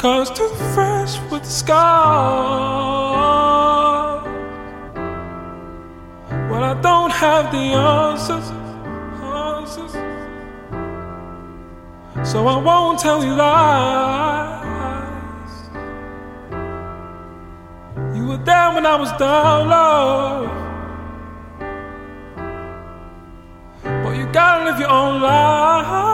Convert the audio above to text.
'cause too fresh with the scars. Well, I don't have the answers, so I won't tell you lies. You were there when I was down, love, but you gotta live your own life.